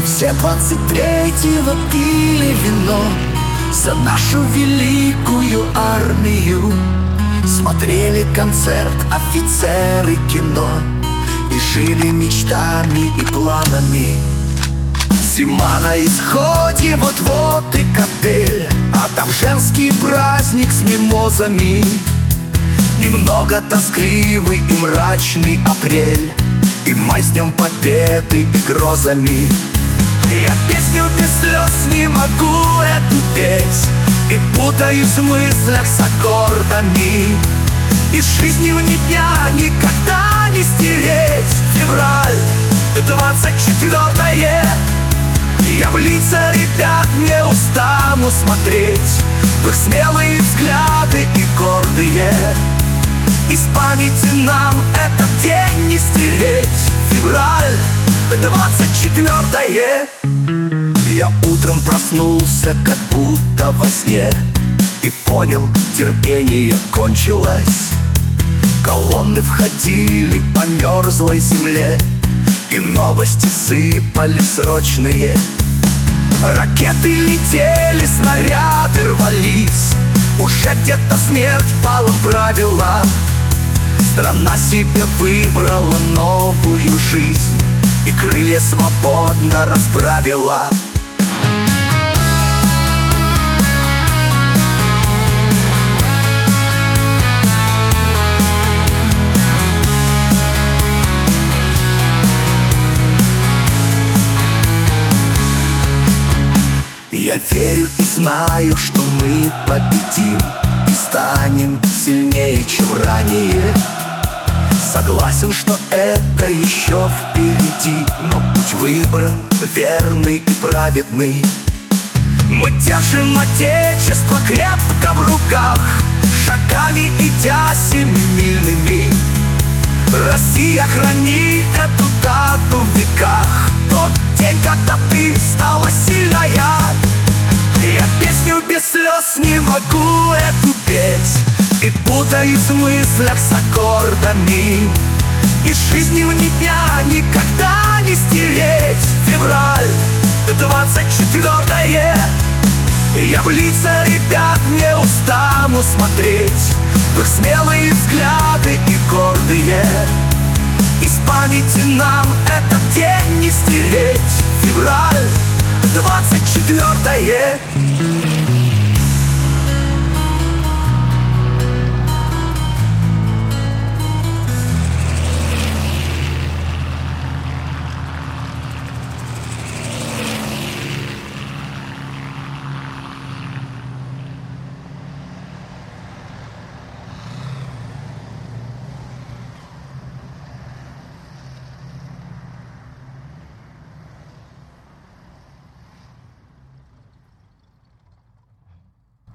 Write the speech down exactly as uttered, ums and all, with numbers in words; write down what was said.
Все двадцать третьего пили вино за нашу великую армию. Смотрели концерт офицеры кино и жили мечтами и планами. Зима на исходе, вот-вот и коктейль, а там женский праздник с мимозами. Немного тоскливый и мрачный апрель, и май с днем победы и грозами. Я песню без слез не могу эту петь, и путаюсь в мыслях с аккордами. Из жизни ни дня никогда не стереть. Февраль, двадцать четвёртое. Я в лица ребят не устану смотреть, в их смелые взгляды и гордые. Из памяти нам этот день не стереть. Февраль, двадцать четвёртое. Я утром проснулся, как будто во сне, и понял, терпение кончилось. Колонны входили по мерзлой земле, и новости сыпали срочные. Ракеты летели, снаряды рвались, уже где-то смерть пала правила. Страна себе выбрала новую жизнь и крылья свободно расправила. Я верю и знаю, что мы победим и станем сильнее, чем ранее. Согласен, что это еще впереди, но путь выбран верный и праведный. Мы держим отечество крепко в руках, шагами идя семимильными. Россия, храни эту дату в веках, тот день, когда ты стала сильная. Я песню без слез не могу эту петь, и путаюсь в мыслях с аккордами. Из жизни ни дня никогда не стереть. Февраль, двадцать четвёртое. Я в лица ребят не устану смотреть, в их смелые взгляды и гордые. Из памяти нам этот день не стереть. Февраль, двадцать четвёртое.